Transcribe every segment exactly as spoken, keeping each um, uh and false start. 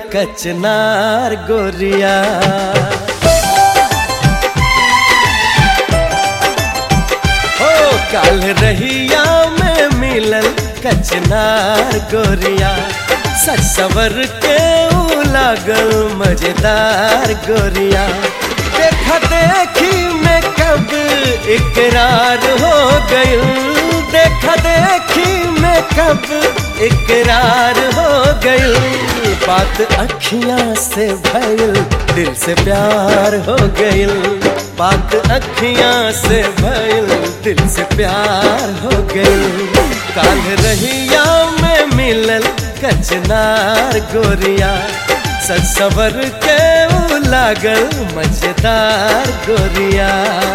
कचनार गोरिया। हो काल रहिया में मिलल कचनार गोरिया, सच सवर के ऊ लागल मजेदार गोरिया। देखा देखी में कब इकरार हो गई, देखा देखी में कब इकरार हो गई। बात अखियां से भइल दिल से प्यार हो गई, बात अखियां से भइल दिल से प्यार हो गई। काल रहिया में मिलल कचनार गोरिया, सच सवर के ऊ लागल मजेदार गोरिया।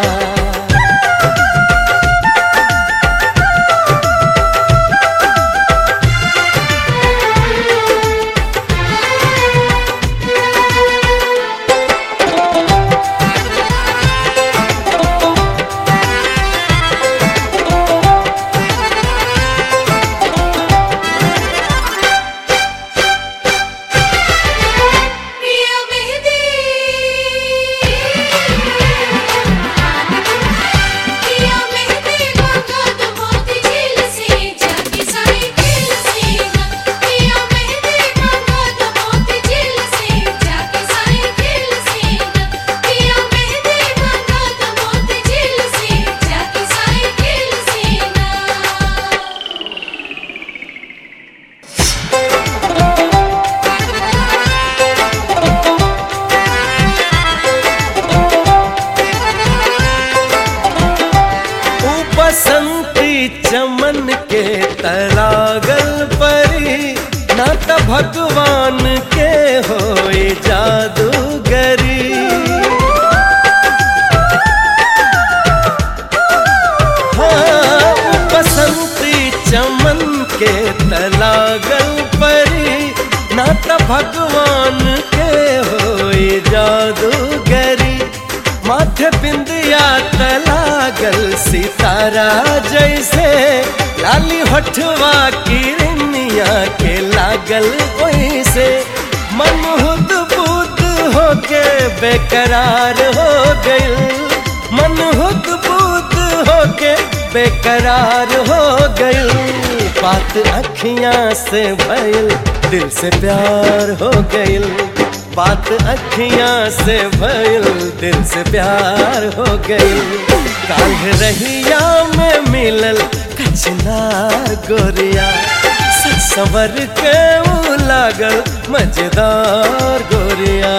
बसंती चमन के तरागल परी, ना त भगवान के होए जादूगरी। हाँ बसंती चमन के तरागल परी, ना त भगवान के होए जादूगरी। माथे बिंदिया तलागल सितारा जैसे, लाली होठवा की रिनिया के लागल वैसे। मन हुद बुद होके बेकरार हो गई, मन हुद बुद होके बेकरार हो गई। बात अखियां से भइल दिल से प्यार हो गई, बात अखियां से भइल दिल से प्यार हो गई। काल रहिया में मिलल कचनार गोरिया, सच सवर के ऊ लागल मजेदार गोरिया।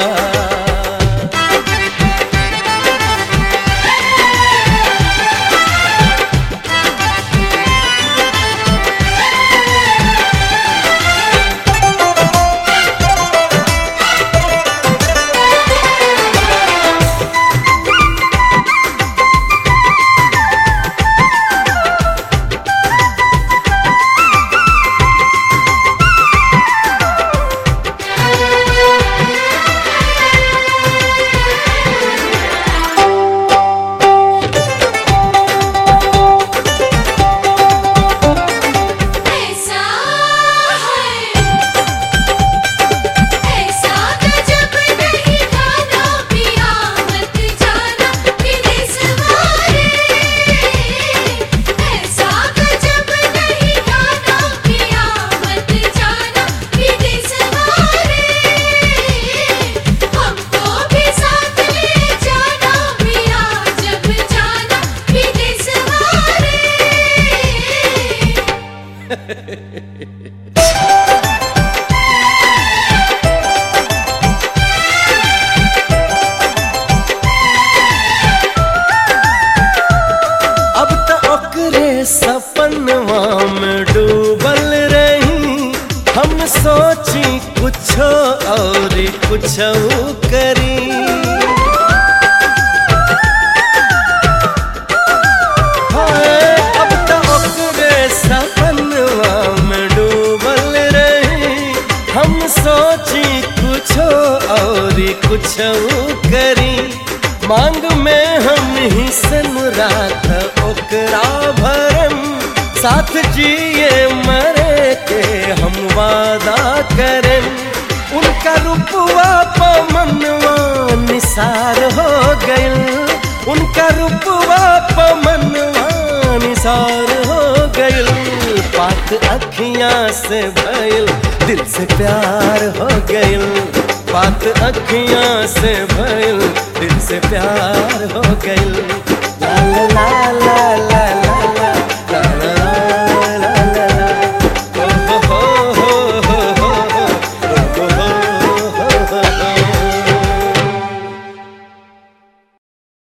सपनवा में डूबल रही, हम सोची कुछो और कुछो करी। हाय अब तो ओकरे सपनवा में डूबल रही, हम सोची कुछो और कुछो करी। मांग में हम ही सनरात ओकरा भरम, साथ जिए मरे के हम वादा करें। उनका रूपवा पमनवा निसार हो गइल, उनका रूपवा पमनवा निसार हो गइल। बात अखियां से भइल, दिल से प्यार हो गइल। बात अखियां से भइल, दिल से प्यार हो गइल।